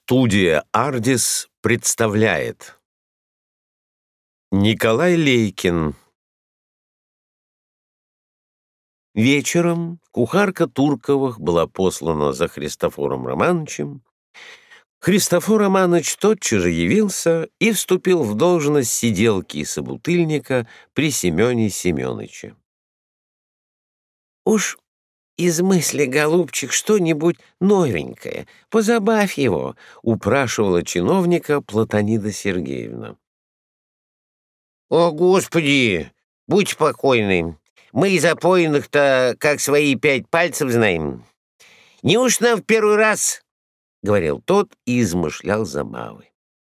Студия «Ардис» представляет Николай Лейкин. Вечером кухарка Турковых была послана за Христофором Романовичем. Христофор Романович тотчас же явился и вступил в должность сиделки и собутыльника при Семене Семеновиче. «Уж измысли, голубчик, что-нибудь новенькое, позабавь его», — упрашивала чиновника Платонида Сергеевна. «О, Господи, будь покойны, мы и запойных-то как свои 5 пальцев знаем. Неуж нам в первый раз?» — говорил тот и измышлял забавы.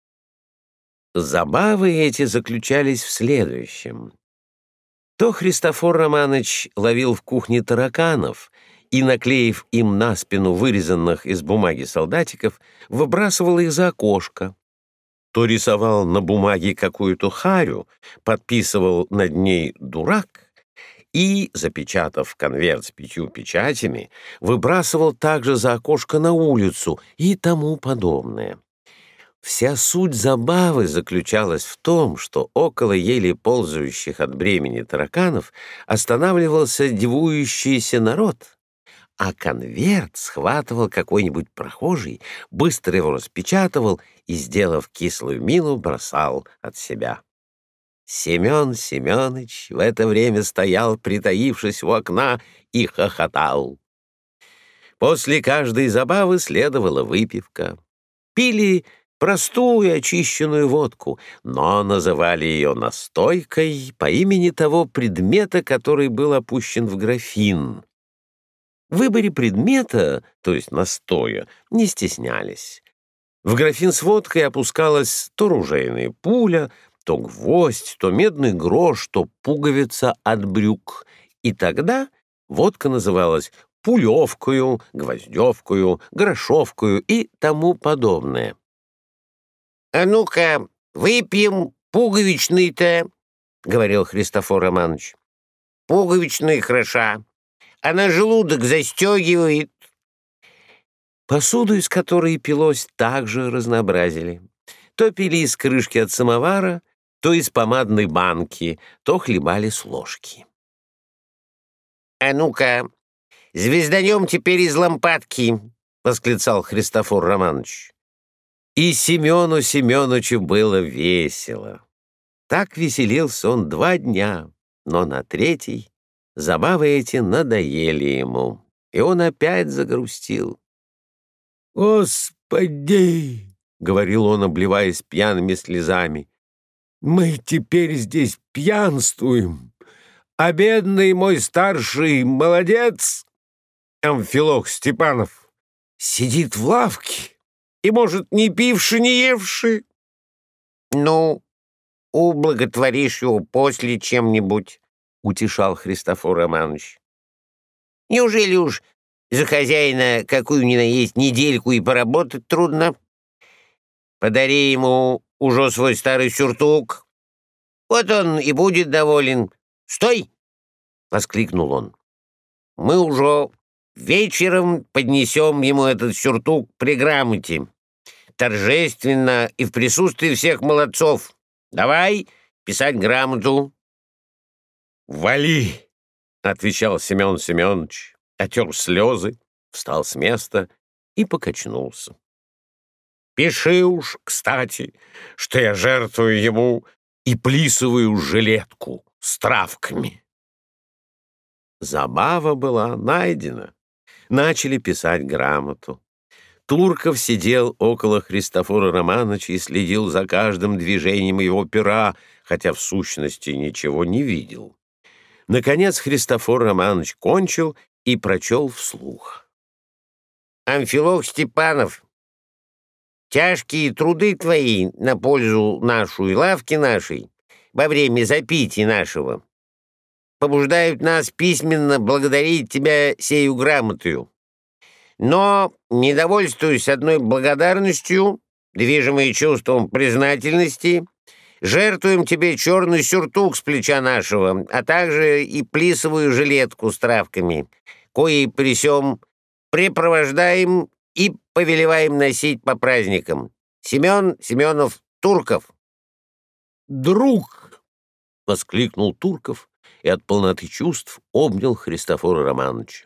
Забавы эти заключались в следующем. То Христофор Романович ловил в кухне тараканов и, наклеив им на спину вырезанных из бумаги солдатиков, выбрасывал их за окошко. То рисовал на бумаге какую-то харю, подписывал над ней «дурак» и, запечатав конверт с 5 печатями, выбрасывал также за окошко на улицу и тому подобное. Вся суть забавы заключалась в том, что около еле ползающих от бремени тараканов останавливался дивующийся народ, а конверт схватывал какой-нибудь прохожий, быстро его распечатывал и, сделав кислую мину, бросал от себя. Семен Семенович в это время стоял, притаившись у окна, и хохотал. После каждой забавы следовала выпивка. Пили простую очищенную водку, но называли ее настойкой по имени того предмета, который был опущен в графин. В выборе предмета, то есть настоя, не стеснялись. В графин с водкой опускалась то ружейная пуля, то гвоздь, то медный грош, то пуговица от брюк, и тогда водка называлась пулевкою, гвоздевкою, грошовкою и тому подобное. «А ну-ка, выпьем пуговичный-то», — говорил Христофор Романович. «Пуговичная хороша, она желудок застегивает». Посуду, из которой пилось, также разнообразили. То пили из крышки от самовара, то из помадной банки, то хлебали с ложки. «А ну-ка, звезданем теперь из лампадки», — восклицал Христофор Романович. И Семену Семеновичу было весело. Так веселился он 2 дня, но на 3-й забавы эти надоели ему, и он опять загрустил. «Господи!» — говорил он, обливаясь пьяными слезами. «Мы теперь здесь пьянствуем, а бедный мой старший молодец, Амфилох Степанов, сидит в лавке и, может, не пивши, не евши». «Ну, ублаготворишь его после чем-нибудь», — утешал Христофор Романович. «Неужели уж за хозяина какую ни на есть недельку и поработать трудно? Подари ему уже свой старый сюртук, вот он и будет доволен». «Стой!» — воскликнул он. «Мы уже вечером поднесем ему этот сюртук при грамоте, торжественно и в присутствии всех молодцов. Давай писать грамоту». «Вали!» — отвечал Семен Семенович, отер слезы, встал с места и покачнулся. «Пиши уж, кстати, что я жертвую ему и плисовую жилетку с травками». Забава была найдена. Начали писать грамоту. Турков сидел около Христофора Романовича и следил за каждым движением его пера, хотя в сущности ничего не видел. Наконец Христофор Романович кончил и прочел вслух. «Амфилох Степанов, тяжкие труды твои на пользу нашу и лавки нашей во время запития нашего побуждают нас письменно благодарить тебя сею грамотою. Но, недовольствуясь одной благодарностью, движимые чувством признательности, жертвуем тебе черный сюртук с плеча нашего, а также и плисовую жилетку с травками, кои при сём препровождаем и повелеваем носить по праздникам. Семен Семенов Турков». «Друг!» — воскликнул Турков и от полноты чувств обнял Христофора Романовича.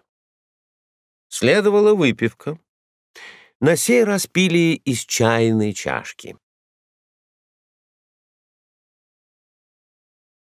Следовала выпивка. На сей раз пили из чайной чашки.